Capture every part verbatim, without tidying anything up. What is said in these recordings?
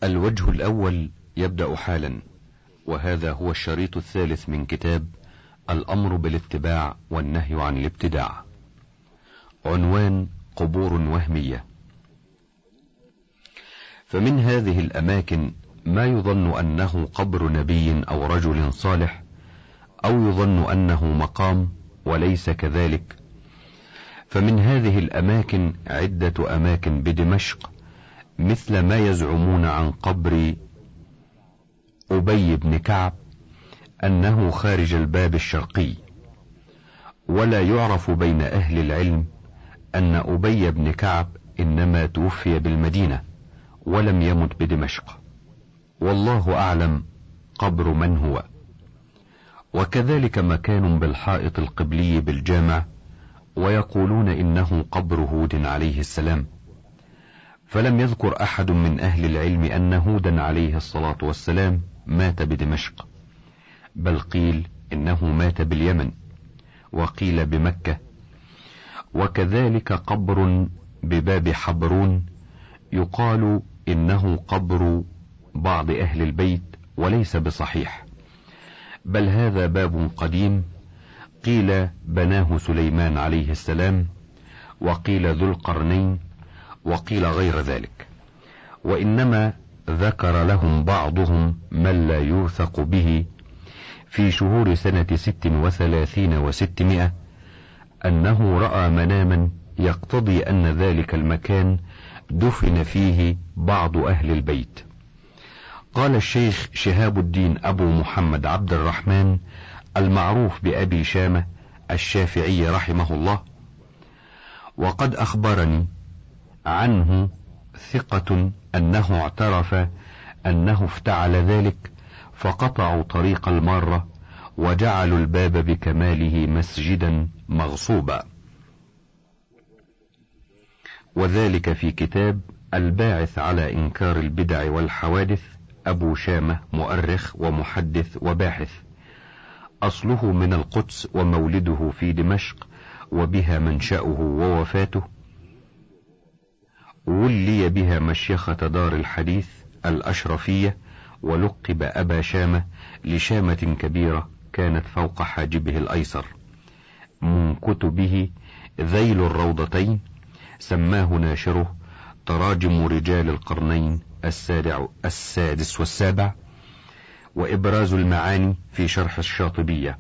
الوجه الأول يبدأ حالا، وهذا هو الشريط الثالث من كتاب الأمر بالاتباع والنهي عن الابتداع. عنوان: قبور وهمية. فمن هذه الأماكن ما يظن أنه قبر نبي أو رجل صالح، أو يظن أنه مقام وليس كذلك. فمن هذه الأماكن عدة أماكن بدمشق، مثل ما يزعمون عن قبر أبي بن كعب أنه خارج الباب الشرقي. ولا يعرف بين أهل العلم أن أبي بن كعب إنما توفي بالمدينة ولم يمت بدمشق، والله أعلم قبر من هو. وكذلك مكان بالحائط القبلي بالجامع، ويقولون إنه قبر هود عليه السلام، فلم يذكر أحد من أهل العلم أن هودا عليه الصلاة والسلام مات بدمشق، بل قيل إنه مات باليمن، وقيل بمكة. وكذلك قبر بباب حبرون، يقال إنه قبر بعض أهل البيت وليس بصحيح، بل هذا باب قديم، قيل بناه سليمان عليه السلام، وقيل ذو القرنين، وقيل غير ذلك. وإنما ذكر لهم بعضهم من لا يوثق به في شهور سنة ست وثلاثين وستمائة أنه رأى مناما يقتضي أن ذلك المكان دفن فيه بعض أهل البيت. قال الشيخ شهاب الدين أبو محمد عبد الرحمن المعروف بأبي شامة الشافعي رحمه الله: وقد أخبرني عنه ثقة أنه اعترف أنه افتعل ذلك، فقطعوا طريق المارة وجعلوا الباب بكماله مسجدا مغصوبا. وذلك في كتاب الباعث على إنكار البدع والحوادث، أبو شامة مؤرخ ومحدث وباحث، أصله من القدس ومولده في دمشق، وبها منشأه ووفاته. ولي بها مشيخة دار الحديث الأشرفية، ولقب أبا شامة لشامة كبيرة كانت فوق حاجبه الأيسر. من كتبه ذيل الروضتين، سماه ناشره تراجم رجال القرنين السادع السادس والسابع، وإبراز المعاني في شرح الشاطبية.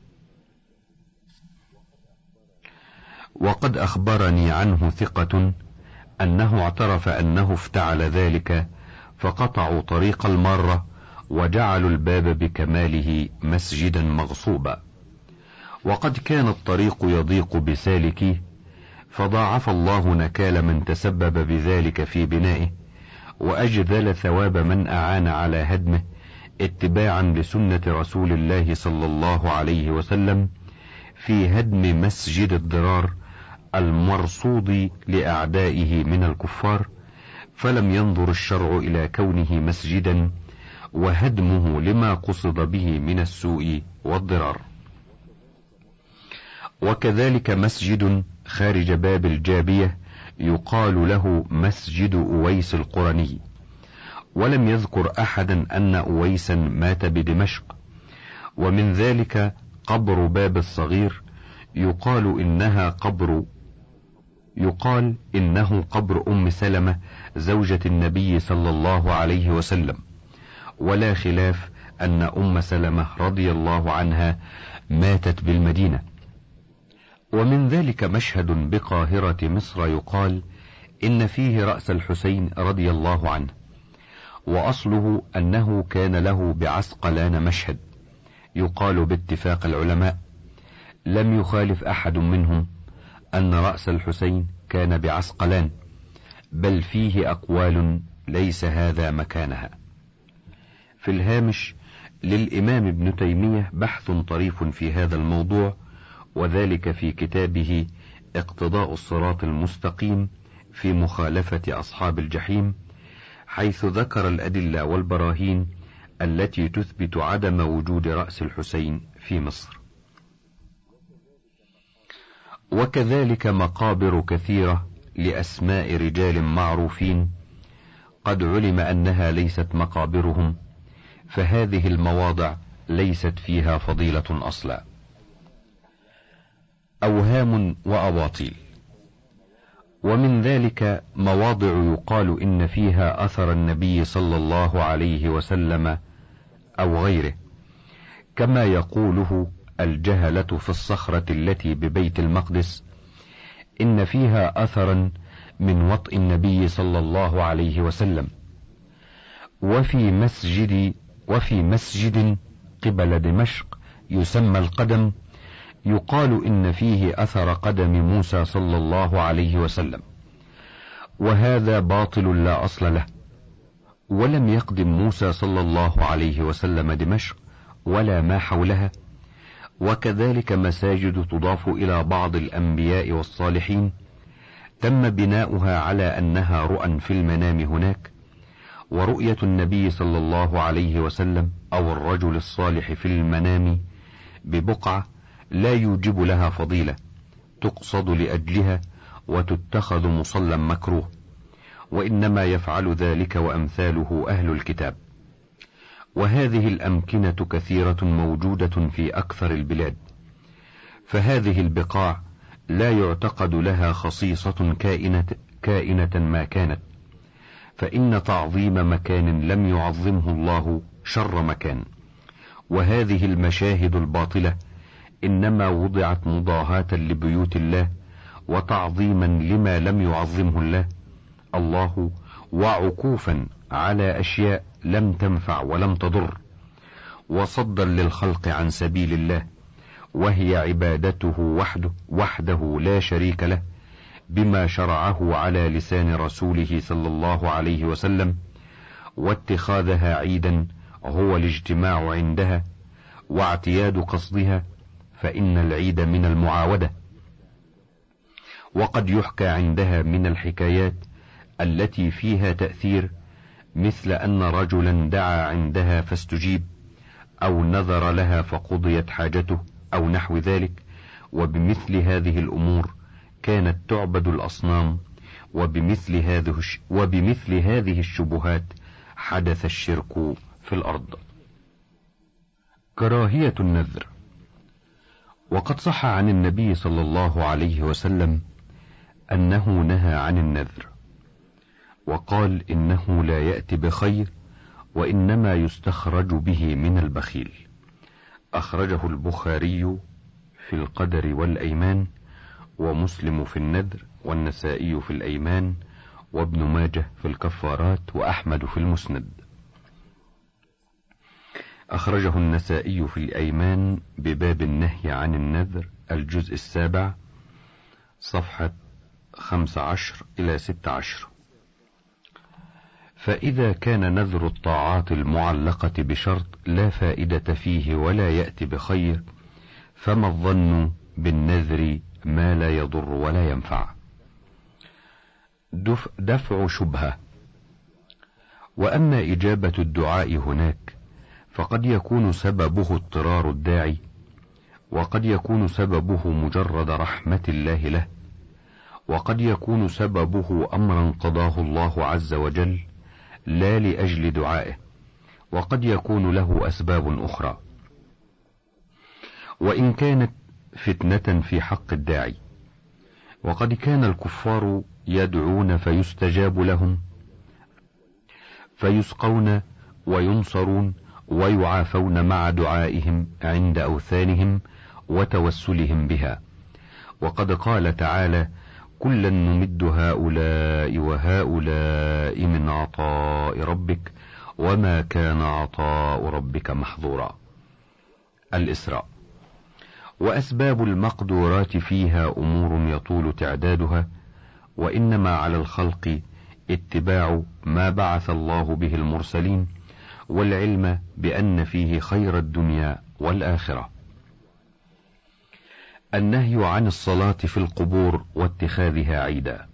وقد أخبرني عنه ثقة أنه اعترف أنه افتعل ذلك، فقطعوا طريق المارة وجعلوا الباب بكماله مسجدا مغصوبا. وقد كان الطريق يضيق بسالكيه، فضاعف الله نكال من تسبب بذلك في بنائه، وأجذل ثواب من أعان على هدمه، اتباعا لسنة رسول الله صلى الله عليه وسلم في هدم مسجد الضرار المرصود لأعدائه من الكفار. فلم ينظر الشرع إلى كونه مسجدا وهدمه لما قصد به من السوء والضرار. وكذلك مسجد خارج باب الجابية يقال له مسجد أويس القرني، ولم يذكر أحدا أن أويسا مات بدمشق. ومن ذلك قبر باب الصغير، يقال إنها قبر يقال إنه قبر أم سلمة زوجة النبي صلى الله عليه وسلم، ولا خلاف أن أم سلمة رضي الله عنها ماتت بالمدينة. ومن ذلك مشهد بقاهرة مصر يقال إن فيه رأس الحسين رضي الله عنه، وأصله أنه كان له بعسقلان مشهد، يقال باتفاق العلماء لم يخالف أحد منهم أن رأس الحسين كان بعسقلان، بل فيه أقوال ليس هذا مكانها. في الهامش للإمام ابن تيمية بحث طريف في هذا الموضوع، وذلك في كتابه اقتضاء الصراط المستقيم في مخالفة أصحاب الجحيم، حيث ذكر الأدلة والبراهين التي تثبت عدم وجود رأس الحسين في مصر. وكذلك مقابر كثيرة لأسماء رجال معروفين، قد علم أنها ليست مقابرهم، فهذه المواضع ليست فيها فضيلة أصلا. أوهام وأباطيل. ومن ذلك مواضع يقال إن فيها أثر النبي صلى الله عليه وسلم أو غيره، كما يقوله الجهلة في الصخرة التي ببيت المقدس إن فيها أثرا من وطء النبي صلى الله عليه وسلم. وفي مسجد وفي مسجد قبل دمشق يسمى القدم يقال إن فيه أثر قدم موسى صلى الله عليه وسلم، وهذا باطل لا أصل له، ولم يقدم موسى صلى الله عليه وسلم دمشق ولا ما حولها. وكذلك مساجد تضاف إلى بعض الأنبياء والصالحين تم بناؤها على أنها رؤى في المنام هناك، ورؤية النبي صلى الله عليه وسلم أو الرجل الصالح في المنام ببقعة لا يوجب لها فضيلة تقصد لأجلها وتتخذ مصلى مكروه، وإنما يفعل ذلك وأمثاله أهل الكتاب. وهذه الأمكنة كثيرة موجودة في أكثر البلاد، فهذه البقاع لا يعتقد لها خصيصة كائنة, كائنة ما كانت، فإن تعظيم مكان لم يعظمه الله شر مكان. وهذه المشاهد الباطلة إنما وضعت مضاهاة لبيوت الله وتعظيما لما لم يعظمه الله الله وعكوفا على أشياء لم تنفع ولم تضر، وصدا للخلق عن سبيل الله، وهي عبادته وحده وحده لا شريك له بما شرعه على لسان رسوله صلى الله عليه وسلم، واتخاذها عيدا هو الاجتماع عندها واعتياد قصدها، فإن العيد من المعاودة. وقد يحكى عندها من الحكايات التي فيها تأثير، مثل أن رجلا دعا عندها فاستجيب، أو نذر لها فقضيت حاجته، أو نحو ذلك. وبمثل هذه الأمور كانت تعبد الأصنام، وبمثل هذه وبمثل هذه الشبهات حدث الشرك في الأرض. كراهية النذر. وقد صح عن النبي صلى الله عليه وسلم أنه نهى عن النذر، وقال إنه لا يأتي بخير، وإنما يستخرج به من البخيل. أخرجه البخاري في القدر والأيمان، ومسلم في النذر، والنسائي في الأيمان، وابن ماجه في الكفارات، وأحمد في المسند. أخرجه النسائي في الأيمان بباب النهي عن النذر الجزء السابع صفحة خمس عشر إلى ست عشر. فإذا كان نذر الطاعات المعلقة بشرط لا فائدة فيه ولا يأتي بخير، فما الظن بالنذر ما لا يضر ولا ينفع؟ دفع شبهة. وأما إجابة الدعاء هناك فقد يكون سببه اضطرار الداعي، وقد يكون سببه مجرد رحمة الله له، وقد يكون سببه أمرا قضاه الله عز وجل لا لأجل دعائه، وقد يكون له أسباب أخرى. وإن كانت فتنة في حق الداعي، وقد كان الكفار يدعون فيستجاب لهم، فيسقون وينصرون ويعافون مع دعائهم عند أوثانهم وتوسلهم بها. وقد قال تعالى: كلا نمد هؤلاء وهؤلاء من عطاء ربك وما كان عطاء ربك محظورا. الإسراء. وأسباب المقدورات فيها أمور يطول تعدادها، وإنما على الخلق اتباع ما بعث الله به المرسلين، والعلم بأن فيه خير الدنيا والآخرة. النهي عن الصلاة في القبور واتخاذها عيدا.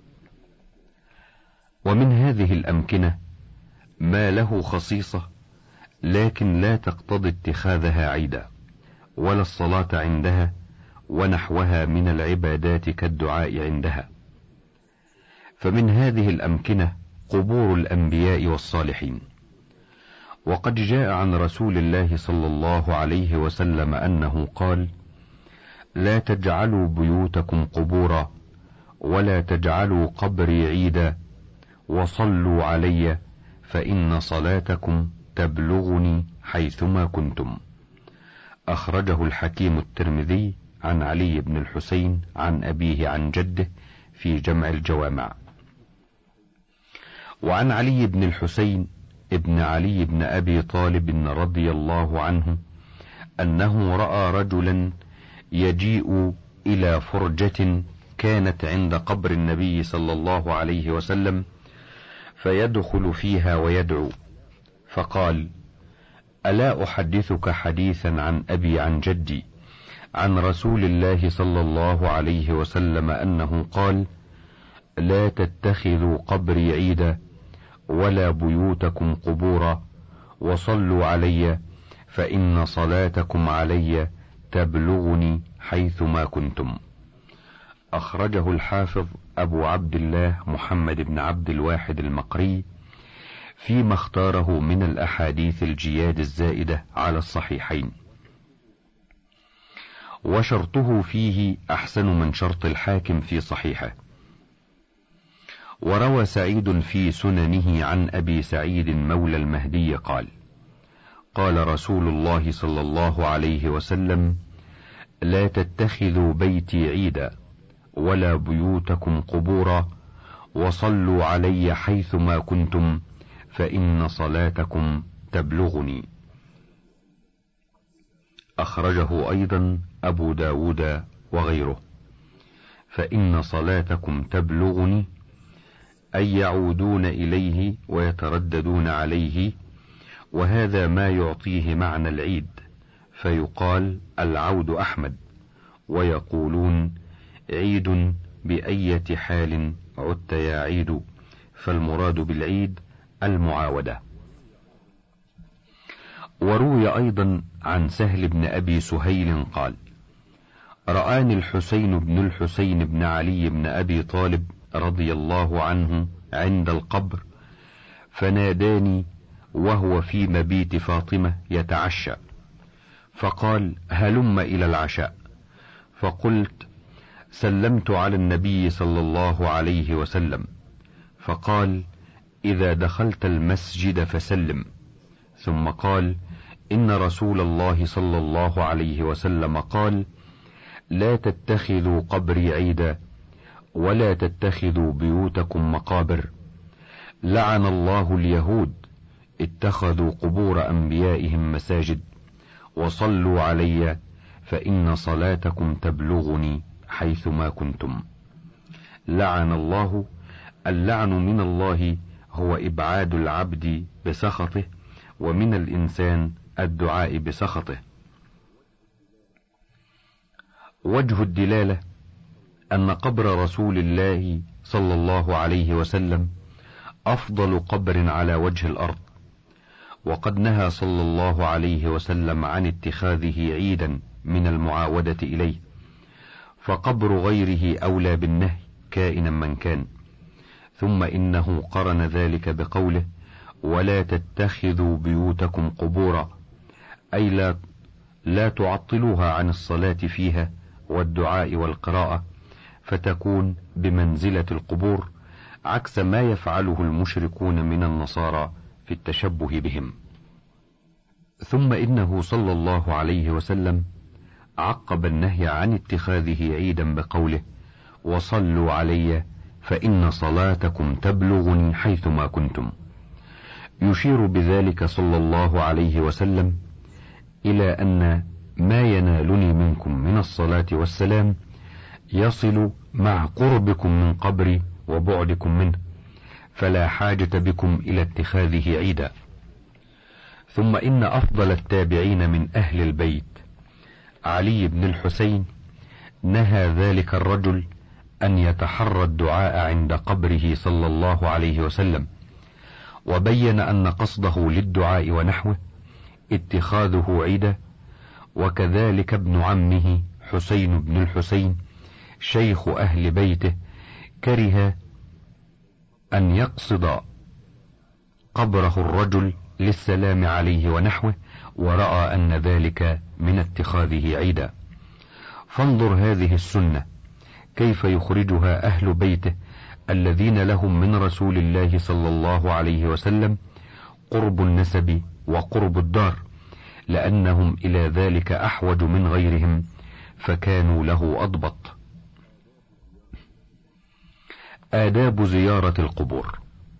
ومن هذه الأمكنة ما له خصيصة لكن لا تقتضي اتخاذها عيدا ولا الصلاة عندها ونحوها من العبادات كالدعاء عندها. فمن هذه الأمكنة قبور الأنبياء والصالحين. وقد جاء عن رسول الله صلى الله عليه وسلم أنه قال: لا تجعلوا بيوتكم قبورا، ولا تجعلوا قبري عيدا، وصلوا علي فإن صلاتكم تبلغني حيثما كنتم. أخرجه الحكيم الترمذي عن علي بن الحسين عن أبيه عن جده في جمع الجوامع. وعن علي بن الحسين ابن علي بن أبي طالب رضي الله عنه أنه رأى رجلا يجيء إلى فرجة كانت عند قبر النبي صلى الله عليه وسلم، فيدخل فيها ويدعو، فقال: ألا أحدثك حديثا عن أبي عن جدي عن رسول الله صلى الله عليه وسلم أنه قال: لا تتخذوا قبري عيدا، ولا بيوتكم قبورا، وصلوا علي فإن صلاتكم علي تبلغني حيثما كنتم. أخرجه الحافظ أبو عبد الله محمد بن عبد الواحد المقري فيما اختاره من الأحاديث الجياد الزائدة على الصحيحين، وشرطه فيه أحسن من شرط الحاكم في صحيحه. وروى سعيد في سننه عن أبي سعيد مولى المهدي قال: قال رسول الله صلى الله عليه وسلم: لا تتخذوا بيتي عيدا، ولا بيوتكم قبورا، وصلوا علي حيثما كنتم فإن صلاتكم تبلغني. أخرجه أيضا أبو داود وغيره. فإن صلاتكم تبلغني أي يعودون إليه ويترددون عليه، وهذا ما يعطيه معنى العيد، فيقال العود أحمد، ويقولون عيد بأية حال عدت يا عيد، فالمراد بالعيد المعاودة. وروي أيضا عن سهل بن أبي سهيل قال: رآني الحسين بن الحسين بن علي بن أبي طالب رضي الله عنه عند القبر، فناداني وهو في مبيت فاطمة يتعشى، فقال: هلم إلى العشاء. فقلت: سلمت على النبي صلى الله عليه وسلم. فقال: إذا دخلت المسجد فسلم. ثم قال: إن رسول الله صلى الله عليه وسلم قال: لا تتخذوا قبري عيدا، ولا تتخذوا بيوتكم مقابر. لعن الله اليهود اتخذوا قبور أنبيائهم مساجد، وصلوا علي فإن صلاتكم تبلغني حيثما كنتم. لعن الله، اللعن من الله هو إبعاد العبد بسخطه، ومن الإنسان الدعاء بسخطه. وجه الدلالة أن قبر رسول الله صلى الله عليه وسلم أفضل قبر على وجه الأرض، وقد نهى صلى الله عليه وسلم عن اتخاذه عيدا من المعاودة إليه، فقبر غيره أولى بالنهي كائنا من كان. ثم إنه قرن ذلك بقوله: ولا تتخذوا بيوتكم قبورا، أي لا, لا تعطلوها عن الصلاة فيها والدعاء والقراءة، فتكون بمنزلة القبور، عكس ما يفعله المشركون من النصارى في التشبه بهم. ثم إنه صلى الله عليه وسلم عقب النهي عن اتخاذه عيدا بقوله: وصلوا علي فإن صلاتكم تبلغني حيثما كنتم، يشير بذلك صلى الله عليه وسلم إلى أن ما ينالني منكم من الصلاة والسلام يصل مع قربكم من قبري وبعدكم منه، فلا حاجة بكم إلى اتخاذه عيدا. ثم إن أفضل التابعين من أهل البيت علي بن الحسين نهى ذلك الرجل أن يتحرى الدعاء عند قبره صلى الله عليه وسلم، وبين أن قصده للدعاء ونحوه اتخاذه عيدا. وكذلك ابن عمه حسين بن الحسين شيخ أهل بيته كره أن يقصد قبره الرجل للسلام عليه ونحوه، ورأى أن ذلك من اتخاذه عيدا. فانظر هذه السنة كيف يخرجها أهل بيته الذين لهم من رسول الله صلى الله عليه وسلم قرب النسب وقرب الدار، لأنهم إلى ذلك أحوج من غيرهم، فكانوا له أضبط. آداب زيارة القبور.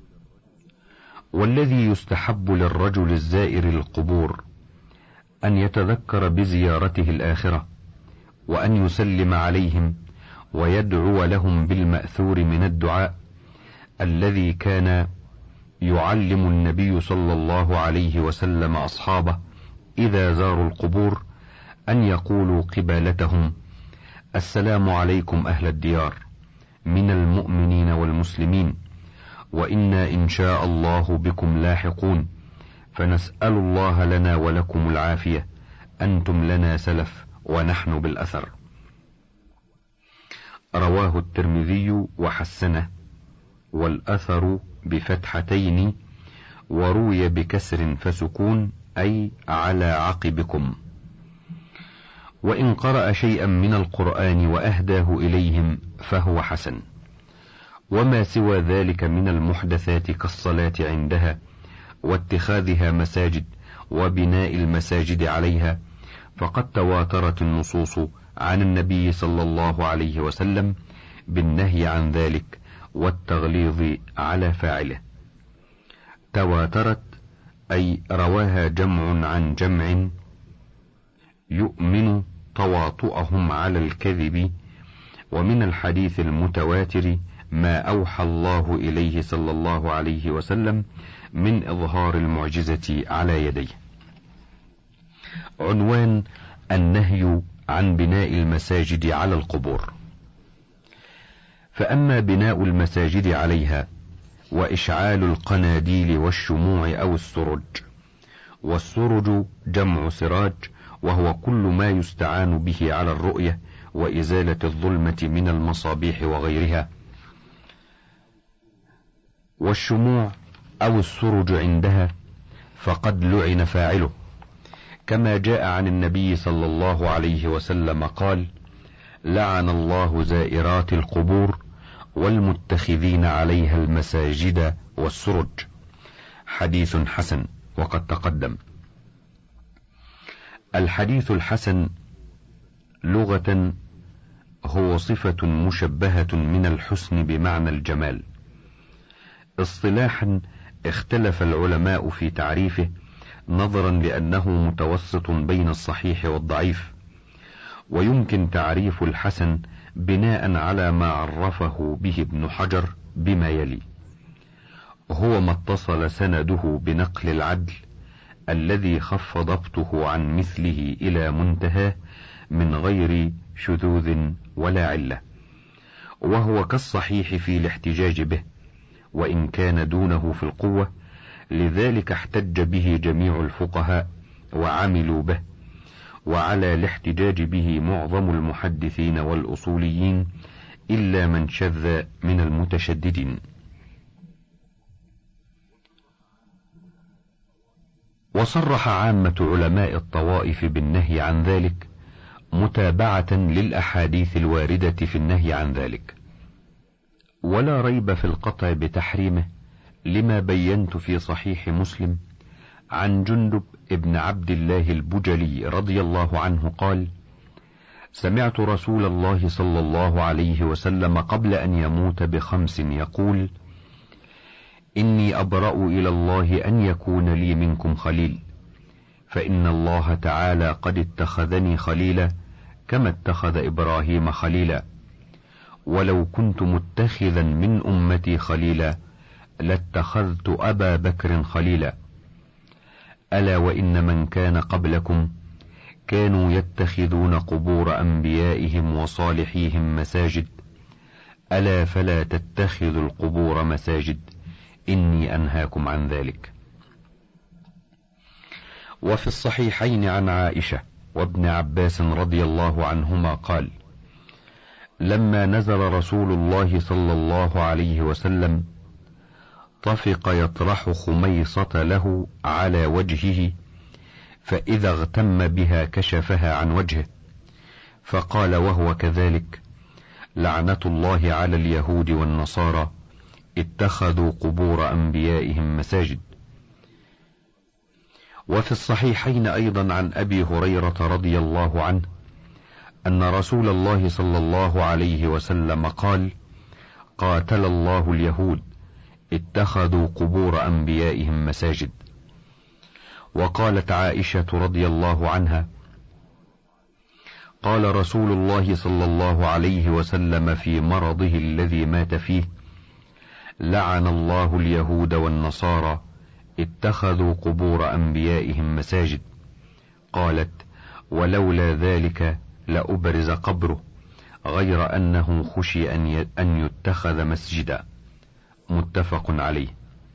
والذي يستحب للرجل الزائر للقبور أن يتذكر بزيارته الآخرة، وأن يسلم عليهم ويدعو لهم بالمأثور من الدعاء الذي كان يعلم النبي صلى الله عليه وسلم أصحابه إذا زاروا القبور أن يقولوا قبالتهم: السلام عليكم أهل الديار من المؤمنين والمسلمين، وإنا إن شاء الله بكم لاحقون، فنسأل الله لنا ولكم العافية، أنتم لنا سلف ونحن بالأثر. رواه الترمذي وحسنه، والأثر بفتحتين، وروي بكسر فسكون، أي على عقبكم. وإن قرأ شيئا من القرآن وأهداه إليهم فهو حسن، وما سوى ذلك من المحدثات كالصلاة عندها واتخاذها مساجد وبناء المساجد عليها، فقد تواترت النصوص عن النبي صلى الله عليه وسلم بالنهي عن ذلك والتغليظ على فاعله. تواترت أي رواها جمع عن جمع يؤمن تواطؤهم على الكذب. ومن الحديث المتواتر ما أوحى الله إليه صلى الله عليه وسلم من إظهار المعجزة على يديه. عنوان: النهي عن بناء المساجد على القبور. فأما بناء المساجد عليها وإشعال القناديل والشموع أو السرج، والسرج جمع سراج، وهو كل ما يستعان به على الرؤية وإزالة الظلمة من المصابيح وغيرها. والشموع أو السرج عندها فقد لعن فاعله، كما جاء عن النبي صلى الله عليه وسلم قال: لعن الله زائرات القبور والمتخذين عليها المساجد والسرج. حديث حسن، وقد تقدم. الحديث الحسن لغة هو صفة مشبهة من الحسن بمعنى الجمال. اصطلاحا اختلف العلماء في تعريفه نظرا لأنه متوسط بين الصحيح والضعيف، ويمكن تعريف الحسن بناء على ما عرفه به ابن حجر بما يلي: هو ما اتصل سنده بنقل العدل الذي خف ضبطه عن مثله إلى منتهاه من غير شذوذ ولا علة، وهو كالصحيح في الاحتجاج به وإن كان دونه في القوة، لذلك احتج به جميع الفقهاء وعملوا به، وعلى الاحتجاج به معظم المحدثين والأصوليين إلا من شذ من المتشددين. وصرح عامة علماء الطوائف بالنهي عن ذلك متابعة للأحاديث الواردة في النهي عن ذلك، ولا ريب في القطع بتحريمه، لما بينت في صحيح مسلم عن جندب ابن عبد الله البجلي رضي الله عنه قال: سمعت رسول الله صلى الله عليه وسلم قبل أن يموت بخمس يقول: إني أبرأ إلى الله أن يكون لي منكم خليل، فإن الله تعالى قد اتخذني خليلا كما اتخذ إبراهيم خليلا، ولو كنت متخذا من أمتي خليلا لاتخذت أبا بكر خليلا. ألا وإن من كان قبلكم كانوا يتخذون قبور أنبيائهم وصالحيهم مساجد، ألا فلا تتخذوا القبور مساجد، إني أنهاكم عن ذلك. وفي الصحيحين عن عائشة وابن عباس رضي الله عنهما قال: لما نزل رسول الله صلى الله عليه وسلم طفق يطرح خميصة له على وجهه، فإذا اغتم بها كشفها عن وجهه، فقال وهو كذلك: لعنة الله على اليهود والنصارى اتخذوا قبور أنبيائهم مساجد. وفي الصحيحين أيضا عن أبي هريرة رضي الله عنه أن رسول الله صلى الله عليه وسلم قال: قاتل الله اليهود اتخذوا قبور أنبيائهم مساجد. وقالت عائشة رضي الله عنها: قال رسول الله صلى الله عليه وسلم في مرضه الذي مات فيه: لعن الله اليهود والنصارى اتخذوا قبور أنبيائهم مساجد. قالت: ولولا ذلك لأبرز قبره، غير أنه خشي أن يتخذ مسجدا. متفق عليه.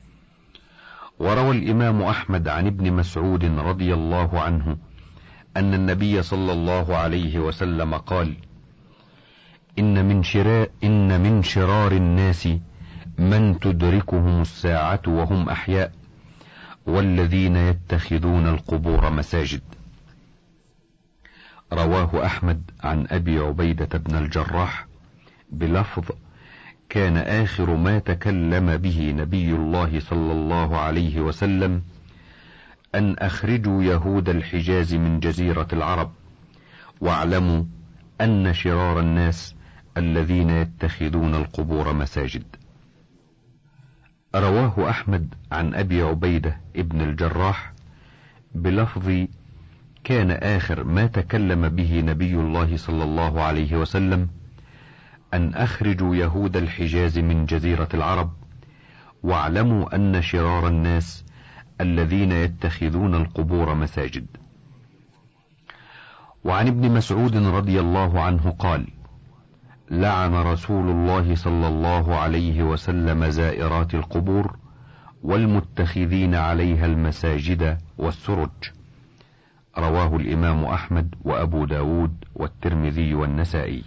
وروى الإمام أحمد عن ابن مسعود رضي الله عنه أن النبي صلى الله عليه وسلم قال: إن من شرار, إن من شرار الناس من تدركهم الساعة وهم أحياء، والذين يتخذون القبور مساجد. رواه أحمد عن أبي عبيدة بن الجراح بلفظ: كان آخر ما تكلم به نبي الله صلى الله عليه وسلم أن أخرجوا يهود الحجاز من جزيرة العرب، واعلموا أن شرار الناس الذين يتخذون القبور مساجد. رواه أحمد عن أبي عبيدة ابن الجراح بلفظ: كان آخر ما تكلم به نبي الله صلى الله عليه وسلم أن أخرجوا يهود الحجاز من جزيرة العرب، واعلموا أن شرار الناس الذين يتخذون القبور مساجد. وعن ابن مسعود رضي الله عنه قال: لعن رسول الله صلى الله عليه وسلم زائرات القبور والمتخذين عليها المساجد والسرج. رواه الإمام أحمد وأبو داود والترمذي والنسائي.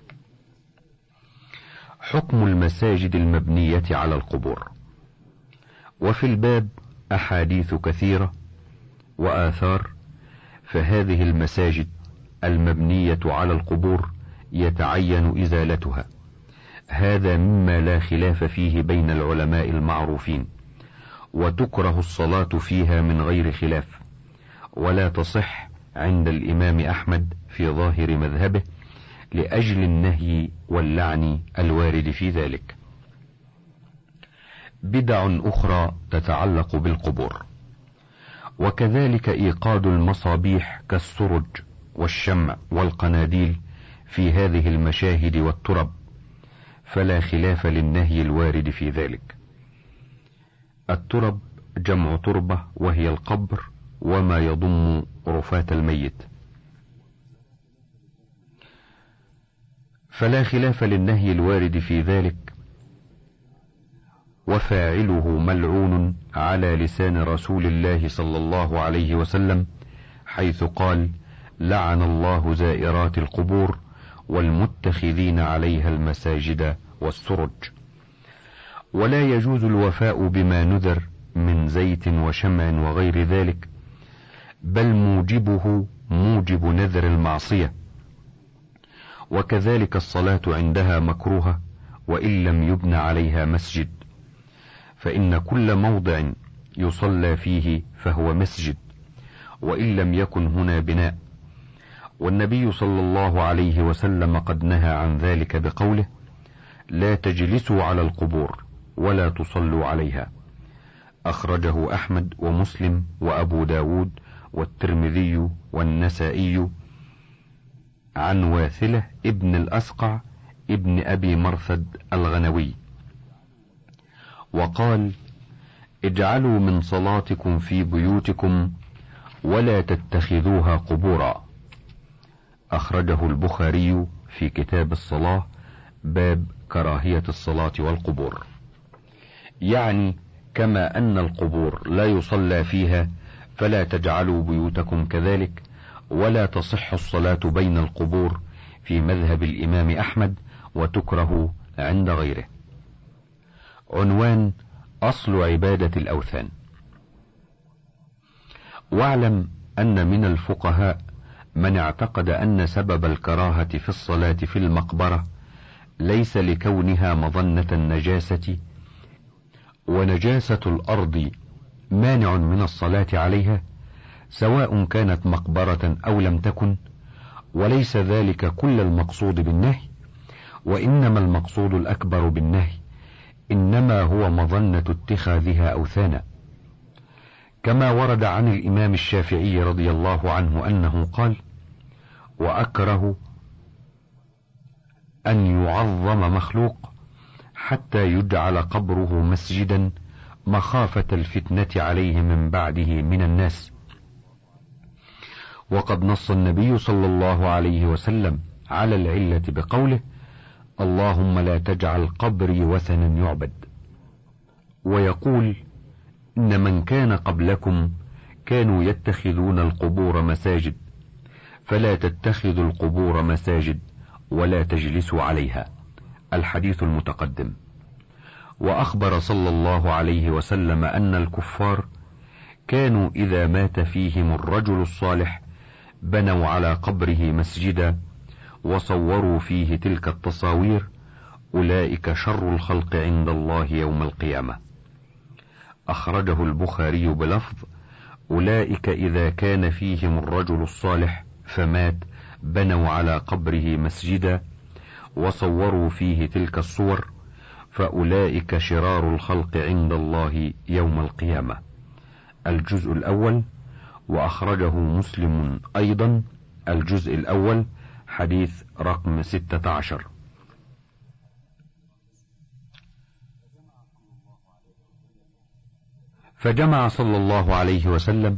حكم المساجد المبنية على القبور. وفي الباب أحاديث كثيرة وآثار، فهذه المساجد المبنية على القبور يتعين إزالتها. هذا مما لا خلاف فيه بين العلماء المعروفين، وتكره الصلاة فيها من غير خلاف، ولا تصح عند الإمام أحمد في ظاهر مذهبه لأجل النهي واللعن الوارد في ذلك. بدع أخرى تتعلق بالقبور، وكذلك إيقاد المصابيح كالسرج والشمع والقناديل في هذه المشاهد والترب، فلا خلاف للنهي الوارد في ذلك. الترب جمع تربة، وهي القبر وما يضم رفات الميت، فلا خلاف للنهي الوارد في ذلك، وفاعله ملعون على لسان رسول الله صلى الله عليه وسلم، حيث قال: لعن الله زائرات القبور والمتخذين عليها المساجد والسرج. ولا يجوز الوفاء بما نذر من زيت وشمع وغير ذلك، بل موجبه موجب نذر المعصية. وكذلك الصلاة عندها مكروهة وإن لم يبن عليها مسجد، فإن كل موضع يصلى فيه فهو مسجد وإن لم يكن هنا بناء. والنبي صلى الله عليه وسلم قد نهى عن ذلك بقوله: لا تجلسوا على القبور ولا تصلوا عليها. أخرجه أحمد ومسلم وأبو داود والترمذي والنسائي عن واثلة ابن الأسقع ابن أبي مرثد الغنوي، وقال: اجعلوا من صلاتكم في بيوتكم ولا تتخذوها قبورا. أخرجه البخاري في كتاب الصلاة باب كراهية الصلاة والقبور. يعني كما أن القبور لا يصلى فيها، فلا تجعلوا بيوتكم كذلك، ولا تصح الصلاة بين القبور في مذهب الإمام أحمد، وتكره عند غيره. عنوان: أصل عبادة الأوثان. واعلم أن من الفقهاء من اعتقد أن سبب الكراهة في الصلاة في المقبرة ليس لكونها مظنة النجاسة، ونجاسة الأرض مانع من الصلاة عليها سواء كانت مقبرة أو لم تكن، وليس ذلك كل المقصود بالنهي، وإنما المقصود الأكبر بالنهي إنما هو مظنة اتخاذها أوثانا، كما ورد عن الإمام الشافعي رضي الله عنه أنه قال: وأكره أن يعظم مخلوق حتى يجعل قبره مسجدا مخافة الفتنة عليه من بعده من الناس. وقد نص النبي صلى الله عليه وسلم على العلة بقوله: اللهم لا تجعل قبري وثنا يعبد. ويقول: إن من كان قبلكم كانوا يتخذون القبور مساجد، فلا تتخذوا القبور مساجد ولا تجلسوا عليها. الحديث المتقدم. وأخبر صلى الله عليه وسلم أن الكفار كانوا إذا مات فيهم الرجل الصالح بنوا على قبره مسجدا وصوروا فيه تلك التصاوير، أولئك شر الخلق عند الله يوم القيامة. أخرجه البخاري بلفظ: أولئك إذا كان فيهم الرجل الصالح فمات بنوا على قبره مسجدا وصوروا فيه تلك الصور، فأولئك شرار الخلق عند الله يوم القيامة. الجزء الأول. وأخرجه مسلم أيضا الجزء الأول حديث رقم ستة عشر. فجمع صلى الله عليه وسلم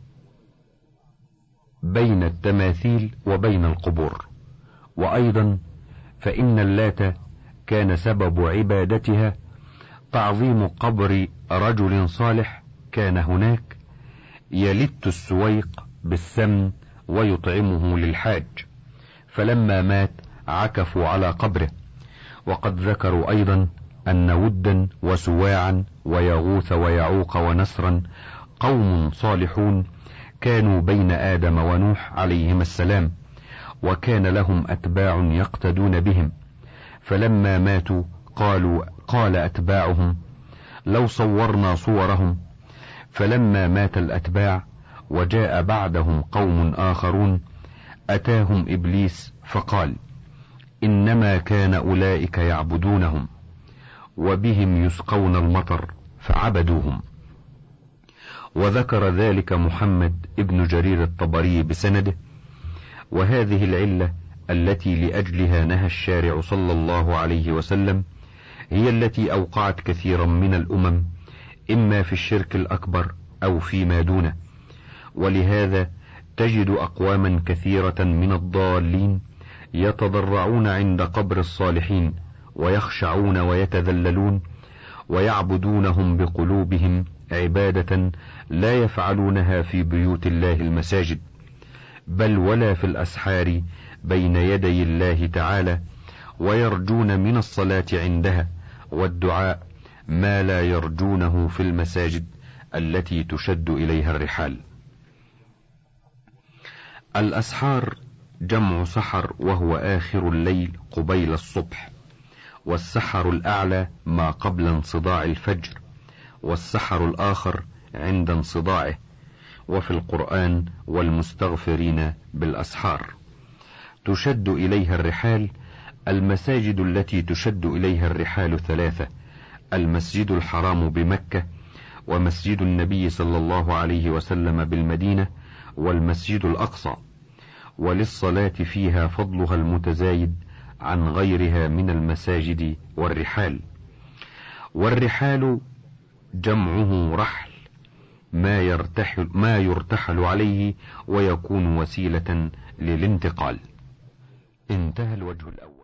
بين التماثيل وبين القبور. وأيضا فإن اللات كان سبب عبادتها تعظيم قبر رجل صالح كان هناك يلت السويق بالسمن ويطعمه للحاج، فلما مات عكفوا على قبره. وقد ذكروا أيضا أن ودا وسواعا ويغوث ويعوق ونسرا قوم صالحون كانوا بين آدم ونوح عليهما السلام، وكان لهم أتباع يقتدون بهم، فلما ماتوا قالوا قال أتباعهم: لو صورنا صورهم. فلما مات الأتباع وجاء بعدهم قوم آخرون أتاهم إبليس فقال: إنما كان أولئك يعبدونهم وبهم يسقون المطر فعبدوهم. وذكر ذلك محمد ابن جرير الطبري بسنده. وهذه العلة التي لأجلها نهى الشارع صلى الله عليه وسلم هي التي أوقعت كثيرا من الأمم إما في الشرك الأكبر أو فيما دونه. ولهذا تجد أقواما كثيرة من الضالين يتضرعون عند قبر الصالحين ويخشعون ويتذللون ويعبدونهم بقلوبهم عبادة لا يفعلونها في بيوت الله المساجد، بل ولا في الأسحار بين يدي الله تعالى، ويرجون من الصلاة عندها والدعاء ما لا يرجونه في المساجد التي تشد إليها الرحال. الأسحار جمع سحر، وهو آخر الليل قبيل الصبح، والسحر الأعلى ما قبل انصداع الفجر، والسحر الآخر عند انصداعه. وفي القرآن: والمستغفرين بالأسحار. تشد إليها الرحال. المساجد التي تشد إليها الرحال ثلاثة: المسجد الحرام بمكة، ومسجد النبي صلى الله عليه وسلم بالمدينة، والمسجد الأقصى. وللصلاة فيها فضلها المتزايد عن غيرها من المساجد والرحال. والرحال جمعه رحل، ما يرتحل, ما يرتحل عليه ويكون وسيلة للانتقال. انتهى الوجه الأول.